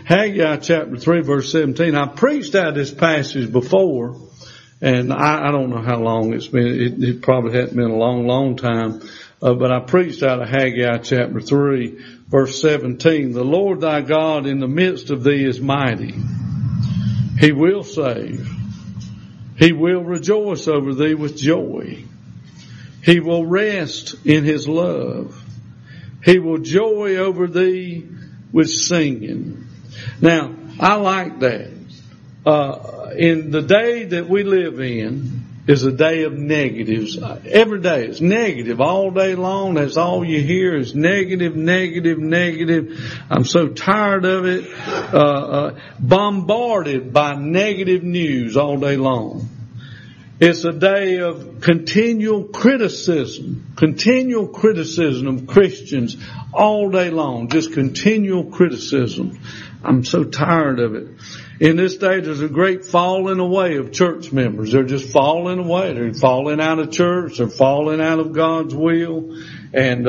Haggai chapter 3 verse 17. I preached out this passage before, and I don't know how long it's been. It probably hadn't been a long time. But I preached out of Haggai chapter 3 verse 17. The Lord thy God in the midst of thee is mighty. He will save. He will rejoice over thee with joy. He will rest in his love. He will joy over thee with singing. Now, I like that. In the day that we live in is a day of negatives. Every day it's negative all day long. That's all you hear is negative, negative, negative. I'm so tired of it. Bombarded by negative news all day long. It's a day of continual criticism of Christians all day long. Just continual criticism. I'm so tired of it. In this day, there's a great falling away of church members. They're just falling away. They're falling out of church. They're falling out of God's will. And,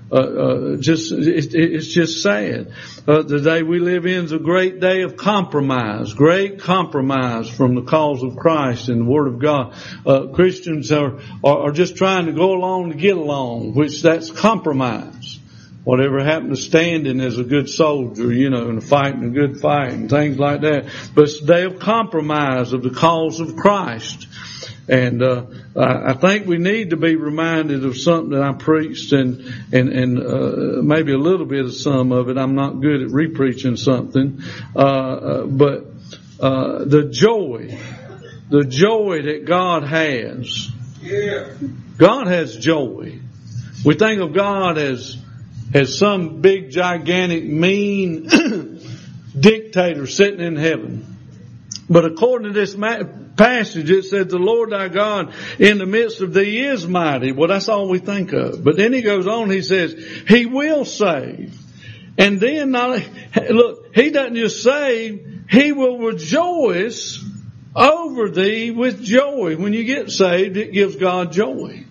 it's just sad. The day we live in is a great day of compromise. Great compromise from the cause of Christ and the Word of God. Christians are just trying to go along to get along, which that's compromise. Whatever happened to standing as a good soldier, and fighting a good fight and things like that. But it's a day of compromise of the cause of Christ. And I think we need to be reminded of something that I preached and maybe a little bit of some of it. I'm not good at repreaching something. But the joy that God has. God has joy. We think of God as some big, gigantic, mean dictator sitting in heaven. But according to this passage, it said, the Lord thy God in the midst of thee is mighty. Well, that's all we think of. But then he goes on, he says, he will save. And then, look, he doesn't just save, he will rejoice over thee with joy. When you get saved, it gives God joy.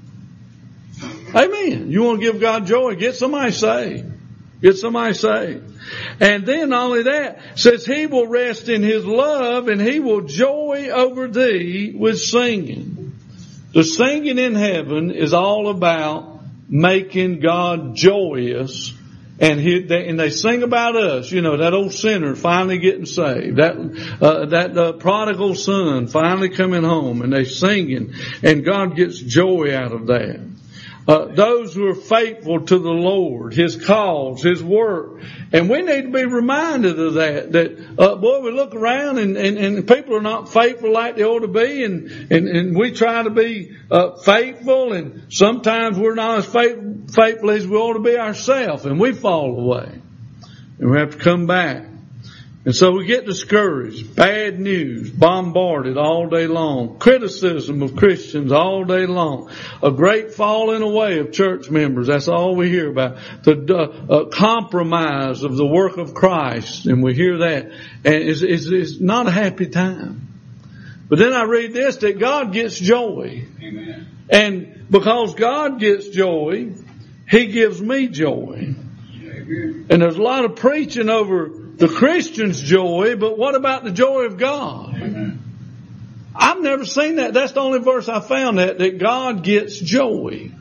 Amen. You want to give God joy? Get somebody saved. Get somebody saved. And then not only that, says he will rest in his love and he will joy over thee with singing. The singing in heaven is all about making God joyous. And they sing about us, that old sinner finally getting saved, that prodigal son finally coming home, and they singing, and God gets joy out of that. Those who are faithful to the Lord, His cause, His work. And we need to be reminded of that, we look around and people are not faithful like they ought to be, and we try to be, faithful, and sometimes we're not as faithful as we ought to be ourselves, and we fall away. And we have to come back. And so we get discouraged, bad news, bombarded all day long, criticism of Christians all day long, a great falling away of church members. That's all we hear about. The compromise of the work of Christ, and we hear that, and it's not a happy time. But then I read this, that God gets joy. Amen. And because God gets joy, He gives me joy. Amen. And there's a lot of preaching over the Christian's joy, but what about the joy of God? Amen. I've never seen that. That's the only verse I found that God gets joy.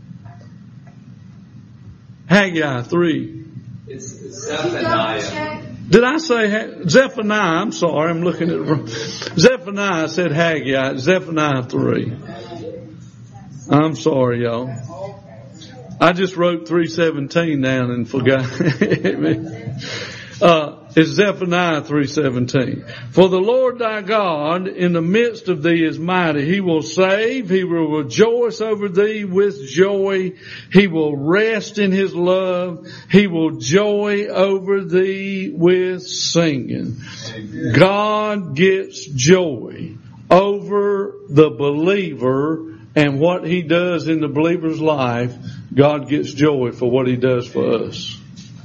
Haggai 3. It's Zephaniah. Did I say Zephaniah? I'm sorry, I'm looking at it wrong. Zephaniah said Haggai. Zephaniah 3. I'm sorry, y'all. I just wrote 3:17 down and forgot. It's Zephaniah 3:17. For the Lord thy God in the midst of thee is mighty. He will save. He will rejoice over thee with joy. He will rest in his love. He will joy over thee with singing. Amen. God gets joy over the believer and what he does in the believer's life. God gets joy for what he does for us.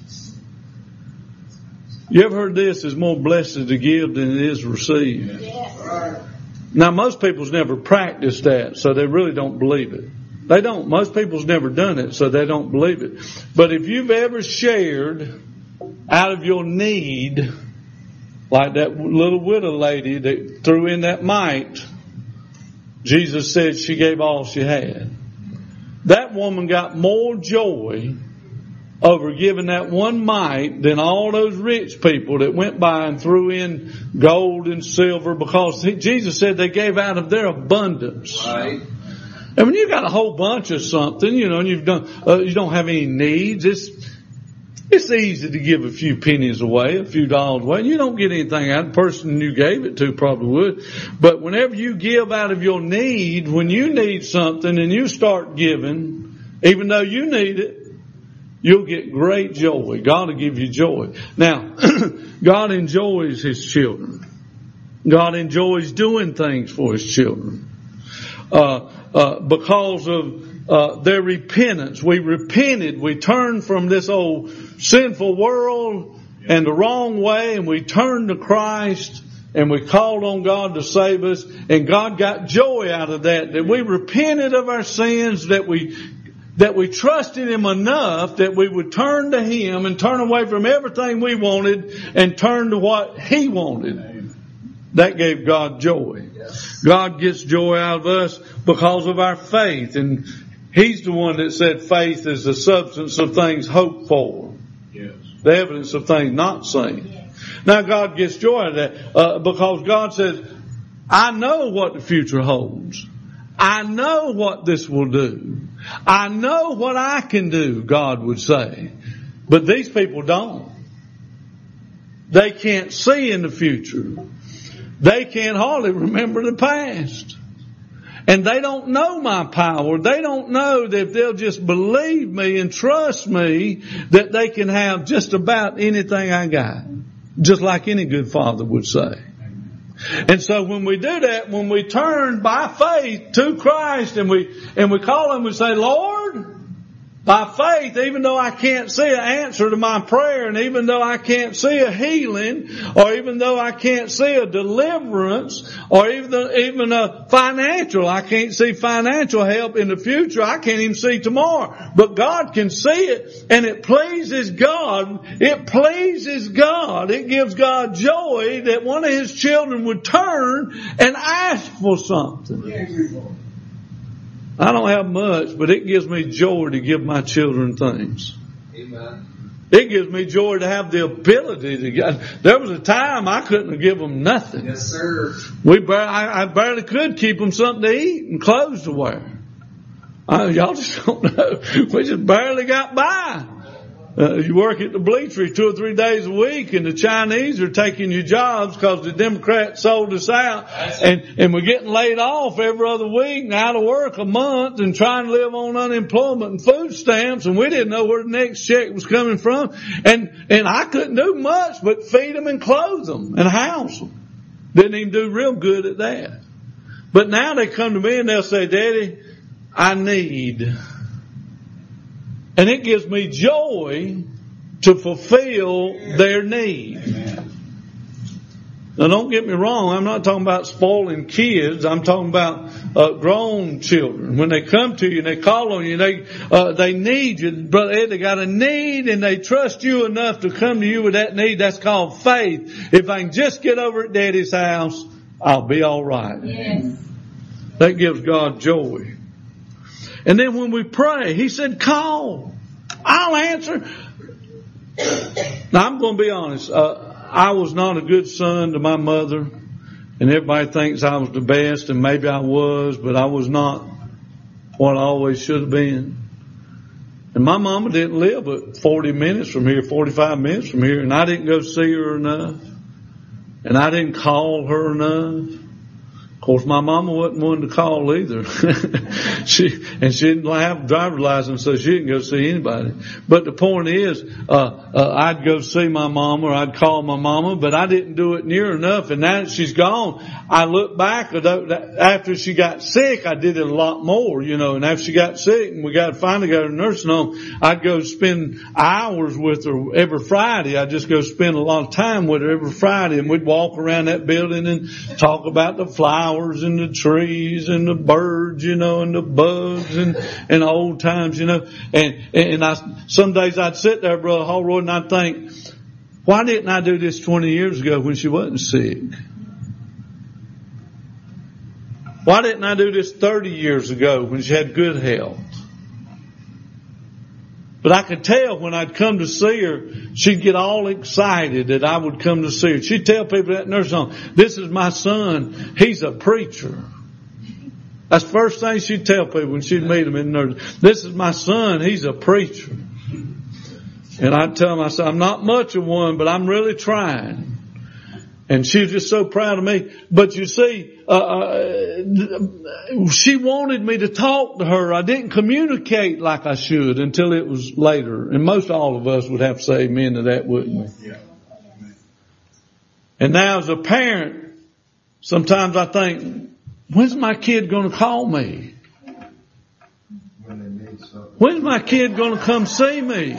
You ever heard this? It's more blessed to give than it is to receive. Yes. Now, most people's never practiced that, so they really don't believe it. They don't. Most people's never done it, so they don't believe it. But if you've ever shared out of your need Like that little widow lady that threw in that mite. Jesus said she gave all she had. That woman got more joy over giving that one mite than all those rich people that went by and threw in gold and silver, because Jesus said they gave out of their abundance. Right. And when you got a whole bunch of something, and you don't have any needs, it's easy to give a few pennies away, a few dollars away, and you don't get anything out of the person you gave it to probably would. But whenever you give out of your need, when you need something and you start giving, even though you need it, you'll get great joy. God will give you joy. Now, God enjoys His children. God enjoys doing things for His children. Because of their repentance. We repented. We turned from this old sinful world and the wrong way, and we turned to Christ, and we called on God to save us, and God got joy out of that. That we repented of our sins, that we trusted Him enough that we would turn to Him and turn away from everything we wanted and turn to what He wanted. That gave God joy. Yes. God gets joy out of us because of our faith. And He's the one that said faith is the substance of things hoped for. Yes. The evidence of things not seen. Yes. Now God gets joy out of that because God says, I know what the future holds. I know what this will do. I know what I can do, God would say. But these people don't. They can't see in the future. They can't hardly remember the past. And they don't know my power. They don't know that if they'll just believe me and trust me, that they can have just about anything I got. Just like any good father would say. And so when we do that, when we turn by faith to Christ and we call Him and say, Lord, by faith, even though I can't see an answer to my prayer, and even though I can't see a healing, or even though I can't see a deliverance, or even a financial, I can't see financial help in the future, I can't even see tomorrow. But God can see it, and it pleases God. It pleases God. It gives God joy that one of His children would turn and ask for something. I don't have much, but it gives me joy to give my children things. Amen. It gives me joy to have the ability to give. There was a time I couldn't give them nothing. Yes, sir. I barely could keep them something to eat and clothes to wear. Y'all just don't know. We just barely got by. You work at the bleachery 2 or 3 days a week, and the Chinese are taking your jobs because the Democrats sold us out, and we're getting laid off every other week and out of work a month and trying to live on unemployment and food stamps, and we didn't know where the next check was coming from, and I couldn't do much but feed them and clothe them and house them. Didn't even do real good at that. But now they come to me and they'll say, Daddy, I need. And it gives me joy to fulfill their need. Amen. Now don't get me wrong, I'm not talking about spoiling kids. I'm talking about grown children. When they come to you and they call on you, they need you. Brother Ed, they got a need and they trust you enough to come to you with that need. That's called faith. If I can just get over at Daddy's house, I'll be all right. Yes. That gives God joy. And then when we pray, He said, call. I'll answer. Now, I'm going to be honest. I was not a good son to my mother. And everybody thinks I was the best. And maybe I was. But I was not what I always should have been. And my mama didn't live but 40 minutes from here, 45 minutes from here. And I didn't go see her enough. And I didn't call her enough. Of course, my mama wasn't one to call either. she didn't have a driver's license, so she didn't go see anybody. But the point is, I'd go see my mama, or I'd call my mama, but I didn't do it near enough. And now that she's gone, I look back, after she got sick, I did it a lot more, and after she got sick and we finally got her nursing home, I'd go spend hours with her every Friday. I'd just go spend a lot of time with her every Friday, and we'd walk around that building and talk about the flowers and the trees and the birds, and the bugs and old times, and some days I'd sit there, Brother Holroyd, and I'd think, Why didn't I do this 20 years ago when she wasn't sick? Why didn't I do this 30 years ago when she had good health? But I could tell when I'd come to see her, she'd get all excited that I would come to see her. She'd tell people at nursing home, this is my son. He's a preacher. That's the first thing she'd tell people when she'd meet them in nursing. This is my son. He's a preacher. And I'd tell them, I said, I'm not much of one, but I'm really trying. And she was just so proud of me. But you see, she wanted me to talk to her. I didn't communicate like I should until it was later. And most all of us would have to say amen to that, wouldn't we? Yeah. And now as a parent, sometimes I think, when's my kid going to call me? When's my kid going to come see me?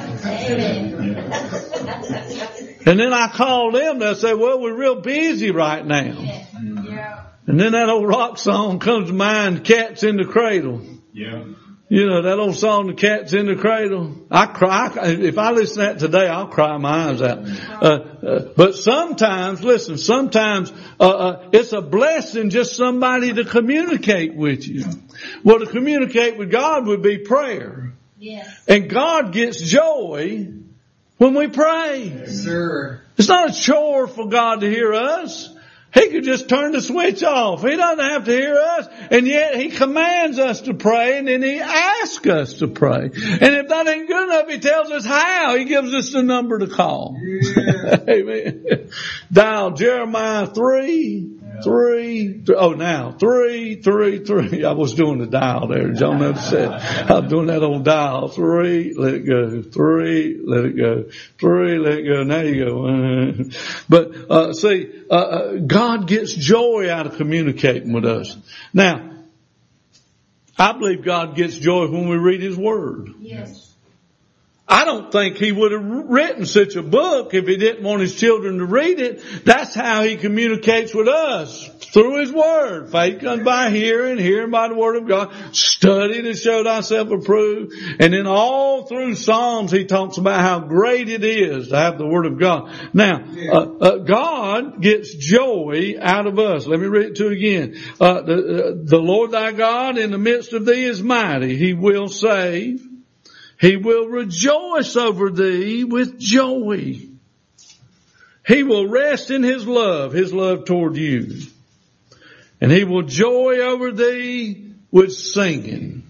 And then I call them, they'll say, well, we're real busy right now. And then that old rock song comes to mind, Cats in the Cradle. Yeah. You know, that old song, The Cat's in the Cradle. I cry. If I listen to that today, I'll cry my eyes out. But sometimes, listen, it's a blessing just somebody to communicate with you. Well, to communicate with God would be prayer. Yes. And God gets joy when we pray. Yes, sir. It's not a chore for God to hear us. He could just turn the switch off. He doesn't have to hear us. And yet He commands us to pray, and then He asks us to pray. And if that ain't good enough, He tells us how. He gives us the number to call. Yeah. Amen. Dial Jeremiah 3. 3, 3. I was doing the dial there. Did y'all notice that? I was doing that old dial. 3, let it go. 3, let it go. 3, let it go. Now you go. But, God gets joy out of communicating with us. Now, I believe God gets joy when we read His Word. Yes. I don't think He would have written such a book if He didn't want His children to read it. That's how He communicates with us, through His Word. Faith comes by hearing, hearing by the Word of God. Study to show thyself approved. And then all through Psalms He talks about how great it is to have the Word of God. Now, God gets joy out of us. Let me read it to you again. The Lord thy God in the midst of thee is mighty. He will save. He will rejoice over thee with joy. He will rest in His love toward you. And He will joy over thee with singing.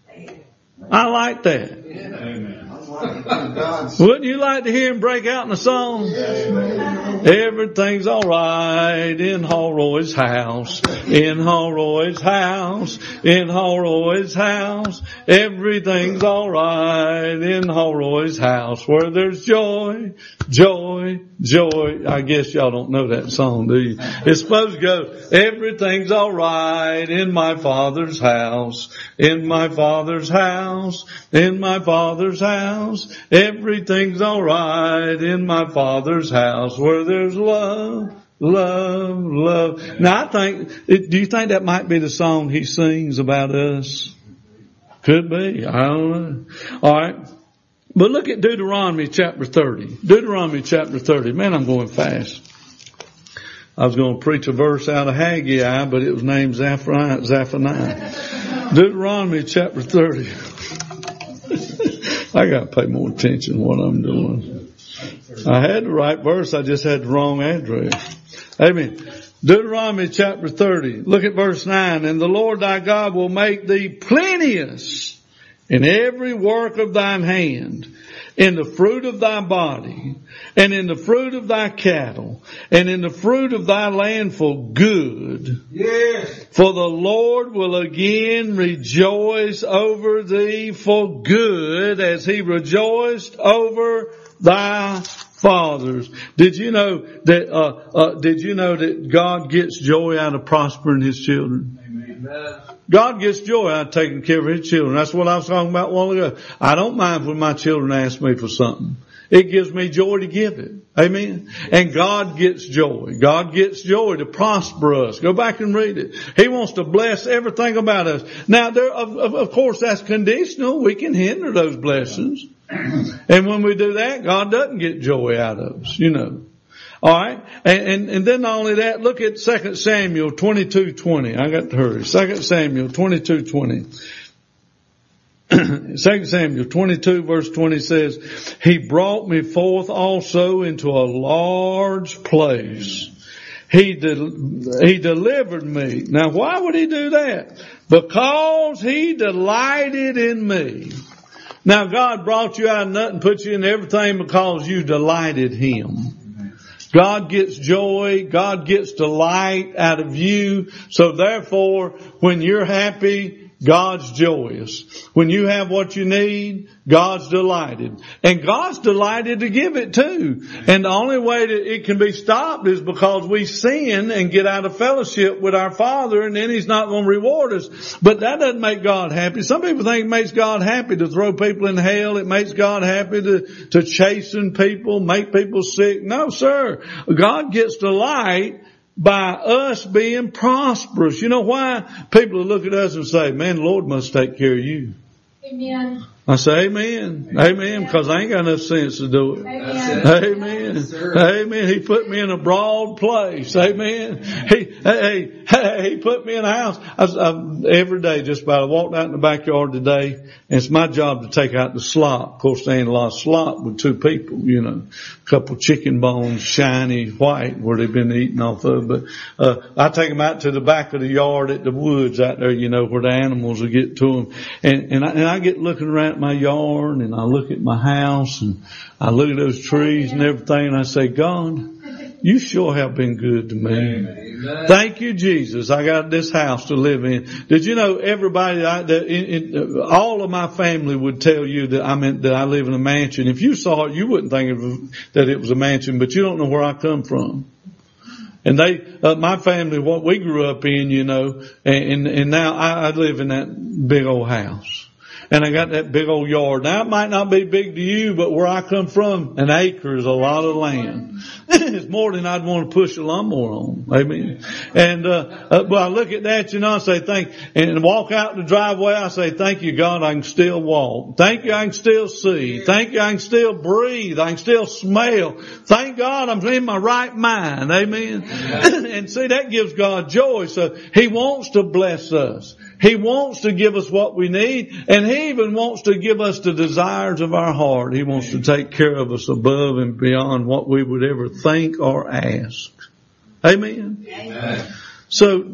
I like that. Amen. Wouldn't you like to hear Him break out in a song? Everything's alright in Holroyd's house. In Holroyd's house. In Holroyd's house. Everything's alright in Holroyd's house. Where there's joy, joy, joy. I guess y'all don't know that song, do you? It's supposed to go, everything's alright in my Father's house. In my Father's house. In my Father's house. Everything's alright in my Father's house where there's love, love, love. Now do you think that might be the song He sings about us? Could be. I don't know. Alright. But look at Deuteronomy chapter 30. Deuteronomy chapter 30. Man, I'm going fast. I was going to preach a verse out of Haggai, but it was named Zephaniah. Deuteronomy chapter 30. I got to pay more attention to what I'm doing. I had the right verse, I just had the wrong address. Amen. Deuteronomy chapter 30. Look at verse 9. And the Lord thy God will make thee plenteous in every work of thine hand, in the fruit of thy body, and in the fruit of thy cattle, and in the fruit of thy land for good. Yes. For the Lord will again rejoice over thee for good, as He rejoiced over thy fathers. Did you know that God gets joy out of prospering His children? Amen. God gets joy out of taking care of His children. That's what I was talking about a while ago. I don't mind when my children ask me for something. It gives me joy to give it. Amen. And God gets joy. God gets joy to prosper us. Go back and read it. He wants to bless everything about us. Now, of course, that's conditional. We can hinder those blessings. And when we do that, God doesn't get joy out of us, you know. All right. And then not only that, look at 2 Samuel 22:20. I got to hurry. 2 Samuel 22:20. 2 Samuel 22 verse 20 says, He brought me forth also into a large place. He delivered me. Now why would He do that? Because He delighted in me. Now God brought you out of nothing, put you in everything because you delighted Him. God gets joy, God gets delight out of you. So therefore, when you're happy, God's joyous. When you have what you need, God's delighted. And God's delighted to give it too. And the only way that it can be stopped is because we sin and get out of fellowship with our Father, and then He's not going to reward us. But that doesn't make God happy. Some people think it makes God happy to throw people in hell. It makes God happy to chasten people, make people sick. No, sir. God gets delight by us being prosperous. You know why? People will look at us and say, man, the Lord must take care of you. Amen. I say amen. Amen. Because I ain't got enough sense to do it. Amen. Amen. Amen. He put me in a broad place. Amen. He put me in a house. Every day just about I walked out in the backyard today, and it's my job to take out the slop. Of course, there ain't a lot of slop with two people, you know. A couple chicken bones, shiny white, where they've been eating off of. But I take them out to the back of the yard at the woods out there, you know, where the animals will get to them. And I get looking around at my yard, and I look at my house, and I look at those trees and everything, and I say, God, You sure have been good to me. Amen. Thank you, Jesus. I got this house to live in. Did you know everybody, all of my family would tell you that I live in a mansion. If you saw it, you wouldn't think that it was a mansion, but you don't know where I come from. And my family, what we grew up in, you know, and now I live in that big old house. And I got that big old yard. Now it might not be big to you, but where I come from, an acre is a lot of land. It's more than I'd want to push a lawnmower on. Amen. And, but I look at that, you know, I say and walk out the driveway, I say, thank you, God, I can still walk. Thank you, I can still see. Thank you, I can still breathe. I can still smell. Thank God I'm in my right mind. Amen. And see, that gives God joy. So He wants to bless us. He wants to give us what we need, and He even wants to give us the desires of our heart. He wants to take care of us above and beyond what we would ever think or ask. Amen? Amen. So,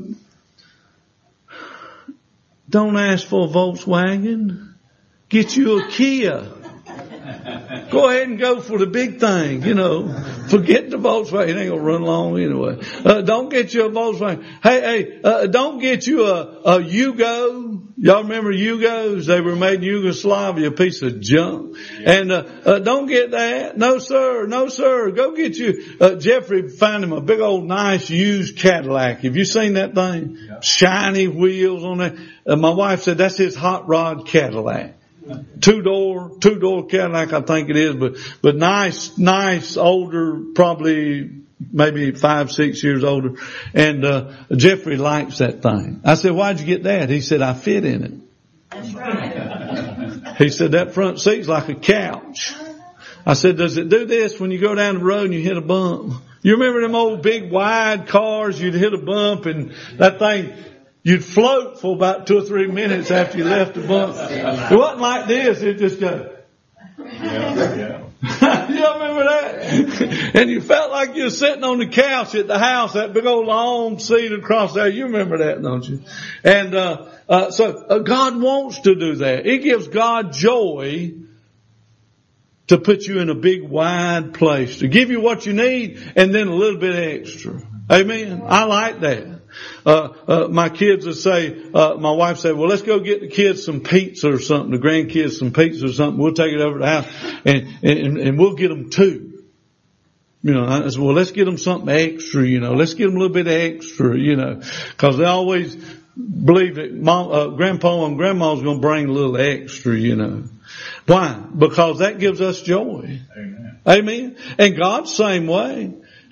don't ask for a Volkswagen. Get you a Kia. Go ahead and go for the big thing, you know. Forget the Volkswagen. It ain't gonna run long anyway. Don't get you a Volkswagen. Hey, don't get you a Yugo. Y'all remember Yugos? They were made in Yugoslavia, a piece of junk. And, don't get that. No sir, no sir. Go get you, Jeffrey found him a big old nice used Cadillac. Have you seen that thing? Yeah. Shiny wheels on that. My wife said that's his hot rod Cadillac. Two-door Cadillac, I think it is, but nice, older, probably maybe 5-6 years older. And, Jeffrey likes that thing. I said, why'd you get that? He said, I fit in it. That's right. He said, that front seat's like a couch. I said, does it do this when you go down the road and you hit a bump? You remember them old big wide cars, you'd hit a bump and that thing, you'd float for about 2 or 3 minutes after you left the bump. It wasn't like this. It just goes. Yeah. You remember that? And you felt like you were sitting on the couch at the house, that big old long seat across there. You remember that, don't you? And so God wants to do that. It gives God joy to put you in a big wide place, to give you what you need and then a little bit extra. Amen. I like that. My kids would say, my wife said, well, let's go get the kids some pizza or something, the grandkids some pizza or something. We'll take it over to the house and we'll get them 2. You know, I said, well, let's get them something extra, you know, let's get them a little bit extra, you know, cause they always believe that grandpa and grandma's going to bring a little extra, you know. Why? Because that gives us joy. Amen. Amen. And God's the same way.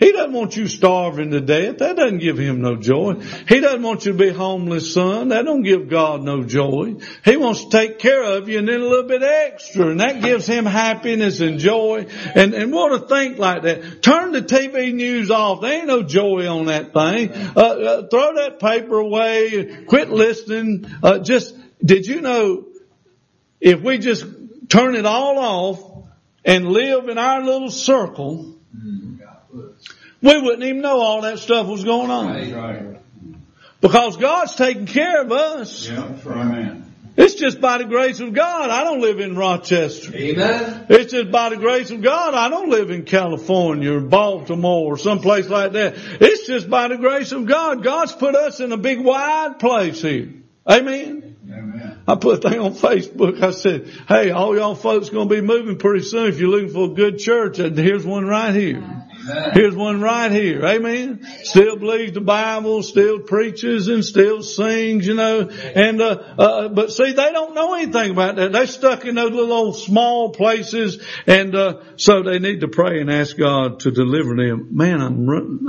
He doesn't want you starving to death. That doesn't give Him no joy. He doesn't want you to be a homeless son. That don't give God no joy. He wants to take care of you and then a little bit extra, and that gives Him happiness and joy. And we want to think like that. Turn the TV news off. There ain't no joy on that thing. Throw that paper away. Quit listening. Did you know if we just turn it all off and live in our little circle, we wouldn't even know all that stuff was going on. Right. Because God's taking care of us. Yeah, amen. It's just by the grace of God. I don't live in Rochester. Amen. It's just by the grace of God. I don't live in California or Baltimore or someplace like that. It's just by the grace of God. God's put us in a big wide place here. Amen. Amen. I put a thing on Facebook. I said, hey, all y'all folks going to be moving pretty soon. If you're looking for a good church, here's one right here. Amen. Here's one right here. Amen. Still believes the Bible, still preaches and still sings, you know. And, but see, they don't know anything about that. They're stuck in those little old small places. And, so they need to pray and ask God to deliver them. Man,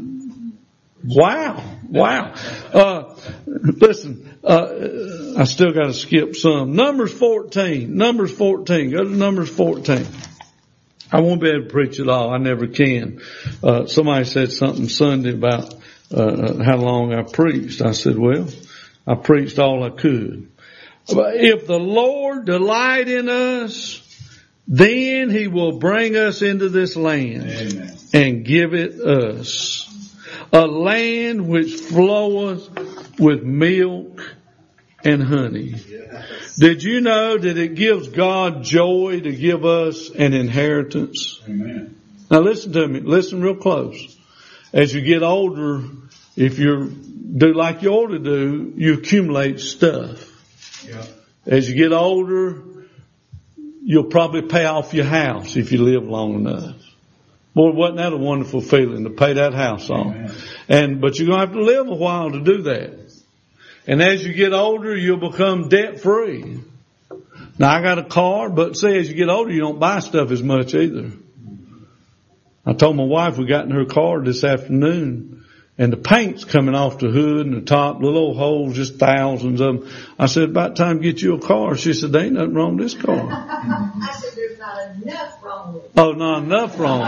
wow. Listen, I still got to skip some. Numbers 14. Go to Numbers 14. I won't be able to preach it all. I never can. Somebody said something Sunday about how long I preached. I said, well, I preached all I could. But if the Lord delight in us, then He will bring us into this land. Amen. And give it us. A land which floweth with milk and honey. Did you know that it gives God joy to give us an inheritance? Amen. Now listen to me. Listen real close. As you get older, if you do like you ought to do, you accumulate stuff. Yeah. As you get older, you'll probably pay off your house if you live long enough. Boy, wasn't that a wonderful feeling to pay that house off? But you're going to have to live a while to do that. And as you get older, you'll become debt free. Now I got a car, but see, as you get older, you don't buy stuff as much either. I told my wife we got in her car this afternoon and the paint's coming off the hood and the top, little old holes, just thousands of them. I said, about time to get you a car. She said, there ain't nothing wrong with this car. I said, there's not enough wrong with it. Oh, not enough wrong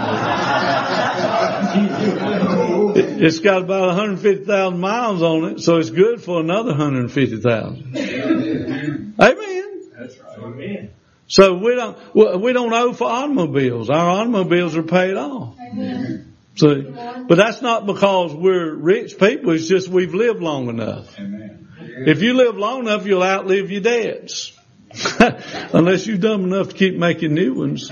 with it. It's got about 150,000 miles on it, so it's good for another 150,000. Amen. That's right. Amen. So we don't owe for automobiles. Our automobiles are paid off. Amen. See, but that's not because we're rich people. It's just we've lived long enough. Amen. If you live long enough, you'll outlive your debts. Unless you're dumb enough to keep making new ones.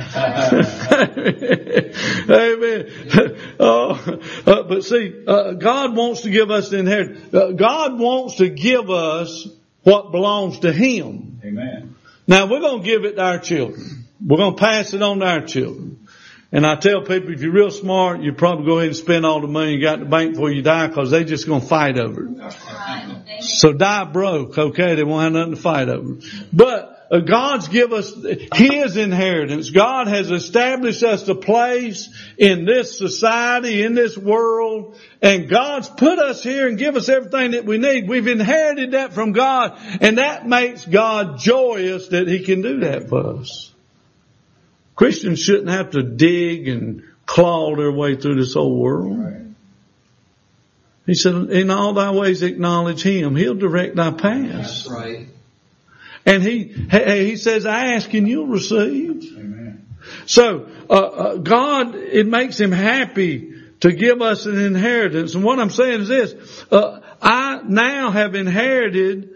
Amen. But see, God wants to give us the inheritance. God wants to give us what belongs to Him. Amen. Now we're going to give it to our children. We're going to pass it on to our children. And I tell people, if you're real smart, you probably go ahead and spend all the money you got in the bank before you die, because they're just going to fight over it. Right. So die broke, okay? They won't have nothing to fight over. But God's give us His inheritance. God has established us a place in this society, in this world, and God's put us here and give us everything that we need. We've inherited that from God, and that makes God joyous that He can do that for us. Christians shouldn't have to dig and claw their way through this whole world. Right. He said, in all thy ways acknowledge Him. He'll direct thy paths. That's right. And He says, ask and you'll receive. Amen. So, God, it makes Him happy to give us an inheritance. And what I'm saying is this, I now have inherited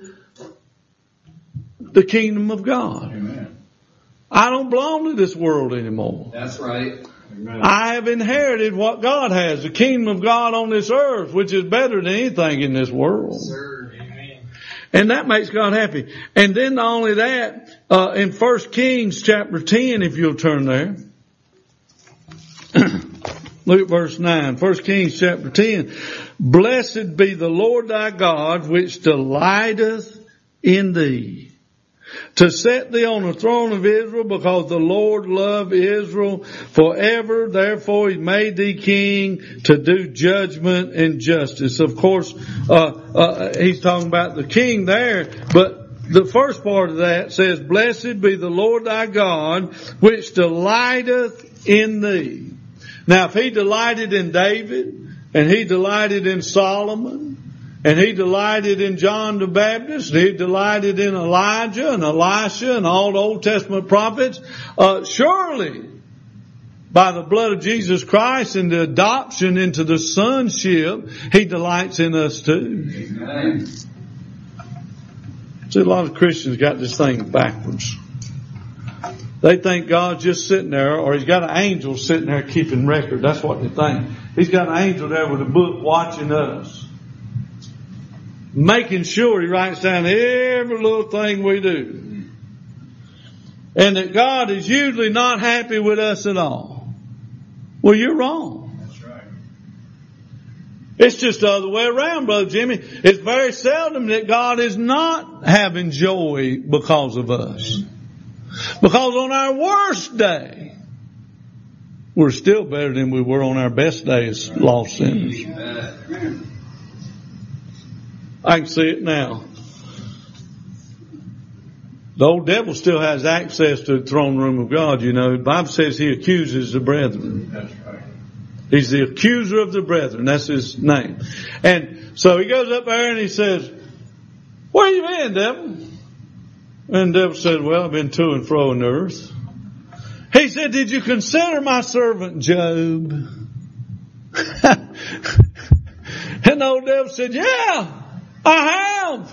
the kingdom of God. Amen. I don't belong to this world anymore. That's right. Amen. I have inherited what God has, the kingdom of God on this earth, which is better than anything in this world. Sir. Amen. And that makes God happy. And then not only that, in 1 Kings chapter 10, if you'll turn there. Look at verse 9. 1 Kings chapter 10. Blessed be the Lord thy God, which delighteth in thee. to set thee on the throne of Israel, because the Lord loved Israel forever. Therefore he made thee king to do judgment and justice. Of course, he's talking about the king there, but the first part of that says, blessed be the Lord thy God, which delighteth in thee. Now, if he delighted in David, and he delighted in Solomon, and he delighted in John the Baptist, and he delighted in Elijah and Elisha and all the Old Testament prophets, surely by the blood of Jesus Christ and the adoption into the sonship, he delights in us too. Amen. See, a lot of Christians got this thing backwards. They think God's just sitting there, or he's got an angel sitting there keeping record. That's what they think. He's got an angel there with a book watching us, making sure he writes down every little thing we do. And that God is usually not happy with us at all. Well, you're wrong. That's right. It's just the other way around, Brother Jimmy. It's very seldom that God is not having joy because of us. Because on our worst day, we're still better than we were on our best day as lost sinners. I can see it now. The old devil still has access to the throne room of God, you know. The Bible says he accuses the brethren. That's right. He's the accuser of the brethren. That's his name. And so he goes up there and he says, where you been, devil? And the devil said, well, I've been to and fro in the earth. He said, did you consider my servant Job? And the old devil said, yeah, I have.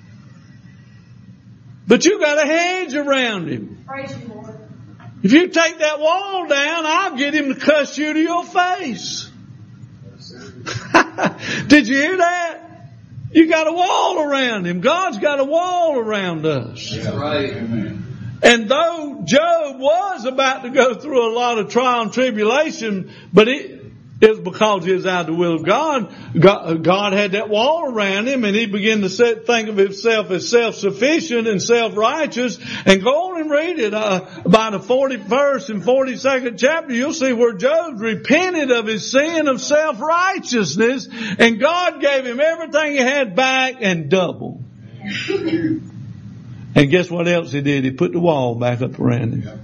But you got a hedge around him. Praise you, Lord. If you take that wall down, I'll get him to cuss you to your face. Did you hear that? You got a wall around him. God's got a wall around us. That's right. Amen. And though Job was about to go through a lot of trial and tribulation, but it was because he was out of the will of God. God had that wall around him, and he began to think of himself as self-sufficient and self-righteous. And go on and read it. By the 41st and 42nd chapter, you'll see where Job repented of his sin of self-righteousness, and God gave him everything he had back and double. And guess what else he did? He put the wall back up around him.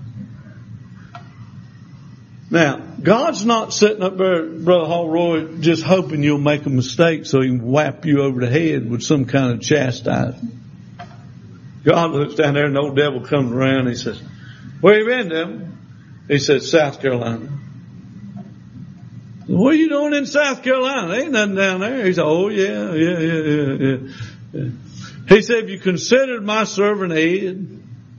Now, God's not sitting up there, Brother Holroyd, just hoping you'll make a mistake so he can whap you over the head with some kind of chastisement. God looks down there and the old devil comes around and he says, where you been, devil? He says, South Carolina. What are you doing in South Carolina? There ain't nothing down there. He said, oh yeah. He said, have you considered my servant Ed?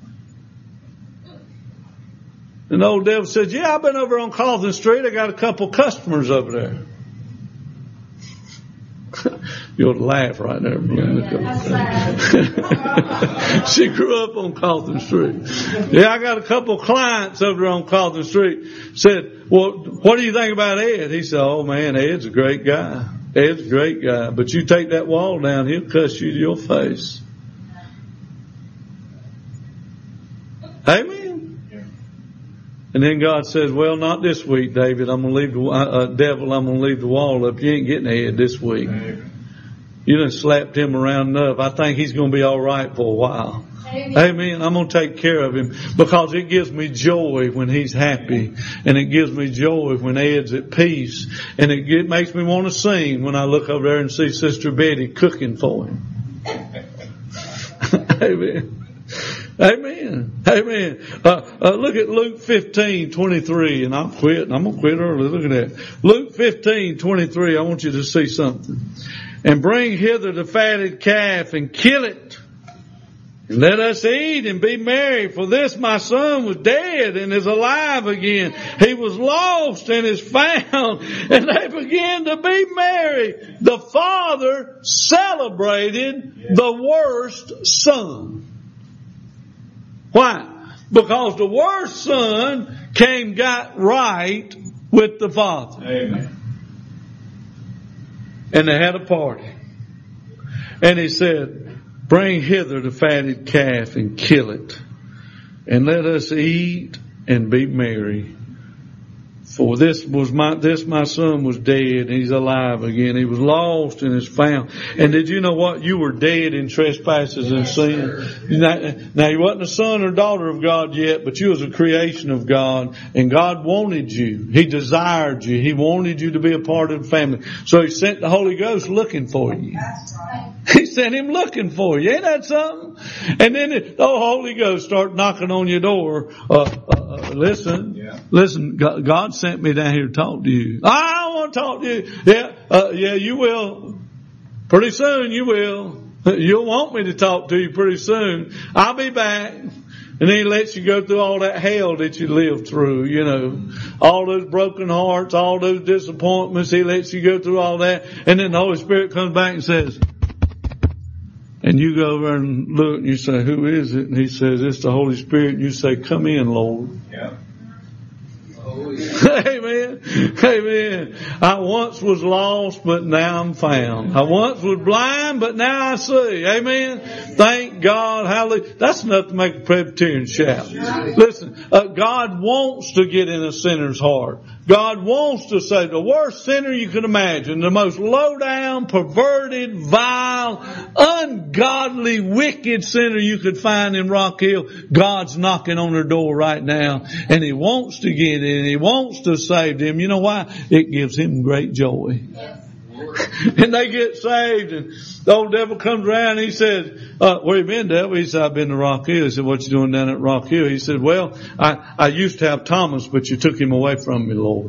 And the old devil said, yeah, I've been over on Carlton Street. I got a couple customers over there. You ought to laugh right there. She grew up on Carlton Street. Yeah, I got a couple clients over there on Carlton Street. Said, well, what do you think about Ed? He said, oh man, Ed's a great guy. Ed's a great guy. But you take that wall down, he'll cuss you to your face. Amen. And then God says, well, not this week, David. I'm going to leave the devil. I'm going to leave the wall up. You ain't getting Ed this week. You done slapped him around enough. I think he's going to be all right for a while. Amen. I'm going to take care of him because it gives me joy when he's happy, and it gives me joy when Ed's at peace, and it makes me want to sing when I look over there and see Sister Betty cooking for him. Amen. Amen. Amen. Look at Luke 15:23, and I'm going to quit early. Look at that. Luke 15:23. I want you to see something. And bring hither the fatted calf and kill it. And let us eat and be merry. For this my son was dead and is alive again. He was lost and is found. And they began to be merry. The father celebrated the worst son. Why? Because the worst son got right with the father. Amen. And they had a party. And he said, Bring hither the fatted calf and kill it, and let us eat and be merry. For this my son was dead, and he's alive again. He was lost and is found. And did you know what? You were dead in trespasses and sin. Now you wasn't a son or daughter of God yet, but you was a creation of God, and God wanted you. He desired you. He wanted you to be a part of the family. So He sent the Holy Ghost looking for you. He sent Him looking for you. Ain't that something? And then the Holy Ghost start knocking on your door. Listen, God sent me down here to talk to you. I want to talk to you. Yeah, you will. Pretty soon you will. You'll want me to talk to you pretty soon. I'll be back. And then He lets you go through all that hell that you lived through, you know. All those broken hearts, all those disappointments. He lets you go through all that. And then the Holy Spirit comes back and says, and you go over and look and you say, who is it? And He says, it's the Holy Spirit. And you say, come in, Lord. Yeah. Amen. Amen. I once was lost, but now I'm found. I once was blind, but now I see. Amen. Thank God. Hallelujah. That's enough to make a Presbyterian shout. Listen, God wants to get in a sinner's heart. God wants to save the worst sinner you can imagine, the most low down, perverted, vile, ungodly, wicked sinner you could find in Rock Hill. God's knocking on their door right now, and He wants to get in. He wants to save them. You know why? It gives Him great joy. And they get saved, and the old devil comes around and he says, where you been, devil? He said, I've been to Rock Hill. He said, what you doing down at Rock Hill? He said, well, I used to have Thomas, but you took him away from me, Lord.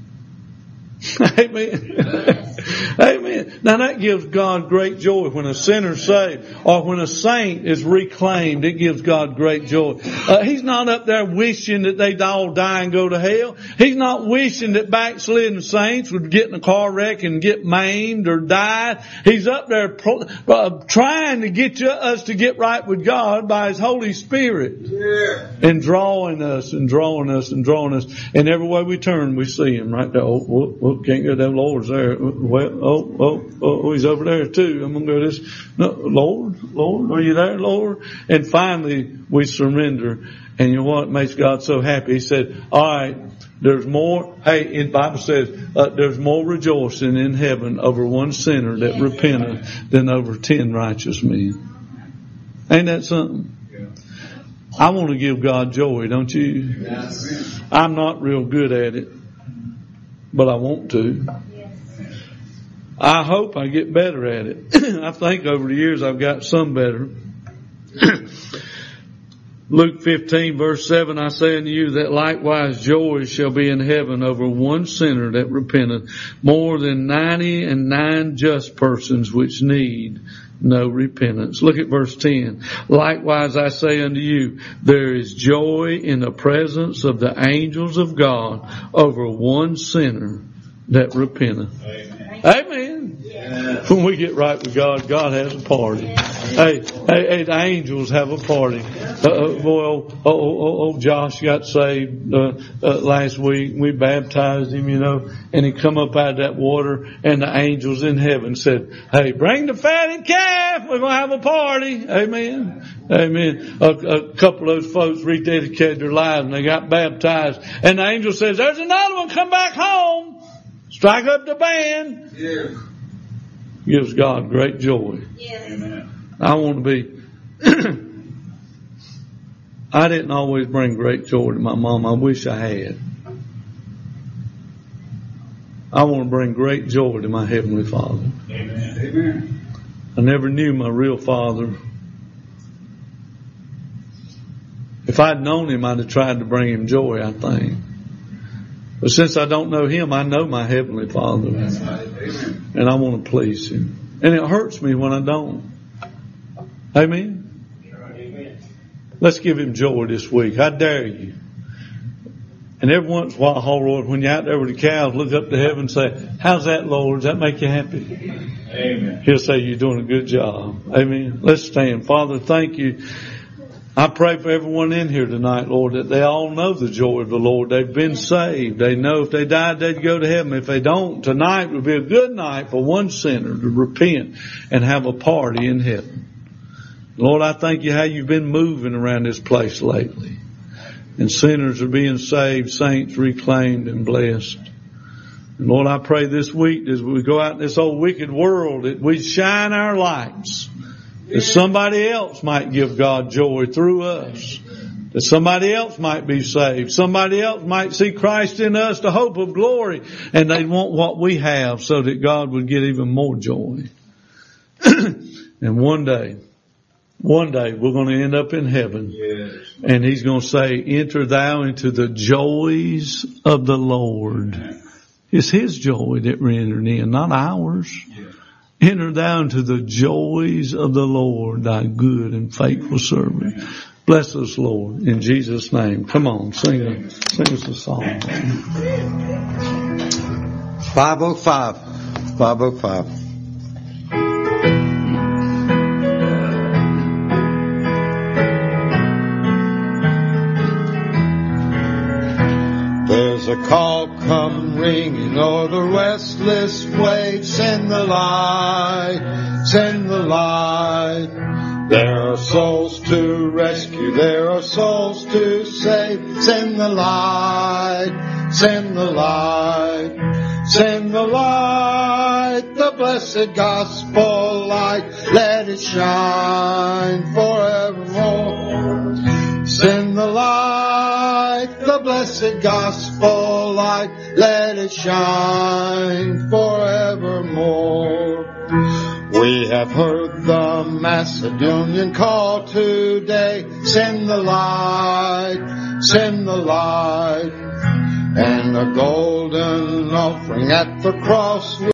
Amen. Amen. Now that gives God great joy when a sinner's saved or when a saint is reclaimed. It gives God great joy. He's not up there wishing that they'd all die and go to hell. He's not wishing that backslidden saints would get in a car wreck and get maimed or died. He's up there trying to get us to get right with God by His Holy Spirit. Yeah. And drawing us and drawing us and drawing us. And everywhere we turn, we see Him right there. Oh, can't go there. Lord's there. Well, He's over there too. I'm going to go this. No, Lord, are you there, Lord? And finally, we surrender. And you know what makes God so happy? He said, all right, there's more. Hey, the Bible says, there's more rejoicing in heaven over one sinner that repenteth than over 10 righteous men. Ain't that something? I want to give God joy, don't you? Yes. I'm not real good at it, but I want to. I hope I get better at it. I think over the years I've got some better. Luke 15 verse 7, I say unto you that likewise joy shall be in heaven over one sinner that repenteth, more than 99 just persons which need no repentance. Look at verse 10. Likewise I say unto you, there is joy in the presence of the angels of God over one sinner that repenteth. Amen. Amen. Yes. When we get right with God, God has a party. Hey, the angels have a party. Josh got saved last week. We baptized him, you know, and he come up out of that water, and the angels in heaven said, hey, bring the fatted calf. We're going to have a party. Amen. Amen. A couple of those folks rededicated their lives and they got baptized. And the angel says, there's another one. Come back home. Strike up the band. Yeah. Gives God great joy. Yes. Amen. I want to be, I didn't always bring great joy to my mom. I wish I had. I want to bring great joy to my Heavenly Father. Amen. Amen. I never knew my real father. If I'd known him, I'd have tried to bring him joy, I think. But since I don't know him, I know my Heavenly Father. And I want to please Him. And it hurts me when I don't. Amen? Let's give Him joy this week. I dare you. And every once in a while, Lord, when you're out there with the cows, look up to heaven and say, how's that, Lord? Does that make you happy? Amen. He'll say, you're doing a good job. Amen. Let's stand. Father, thank you. I pray for everyone in here tonight, Lord, that they all know the joy of the Lord. They've been saved. They know if they died, they'd go to heaven. If they don't, tonight would be a good night for one sinner to repent and have a party in heaven. Lord, I thank you how you've been moving around this place lately. And sinners are being saved, saints reclaimed and blessed. And Lord, I pray this week as we go out in this old wicked world that we shine our lights. That somebody else might give God joy through us. That somebody else might be saved. Somebody else might see Christ in us, the hope of glory. And they'd want what we have so that God would get even more joy. And one day we're going to end up in heaven. Yes. And He's going to say, enter thou into the joys of the Lord. It's His joy that we're entering in, not ours. Yes. Enter thou into the joys of the Lord, thy good and faithful servant. Amen. Bless us, Lord, in Jesus' name. Come on, sing us a song. 505. 505. There's a call come ringing o'er the restless waves. Send the light, send the light. There are souls to rescue, there are souls to save. Send the light, send the light, send the light. The blessed gospel light, let it shine forevermore. Send the light, the blessed gospel light, let it shine forevermore. We have heard the Macedonian call today. Send the light, send the light, and a golden offering at the cross.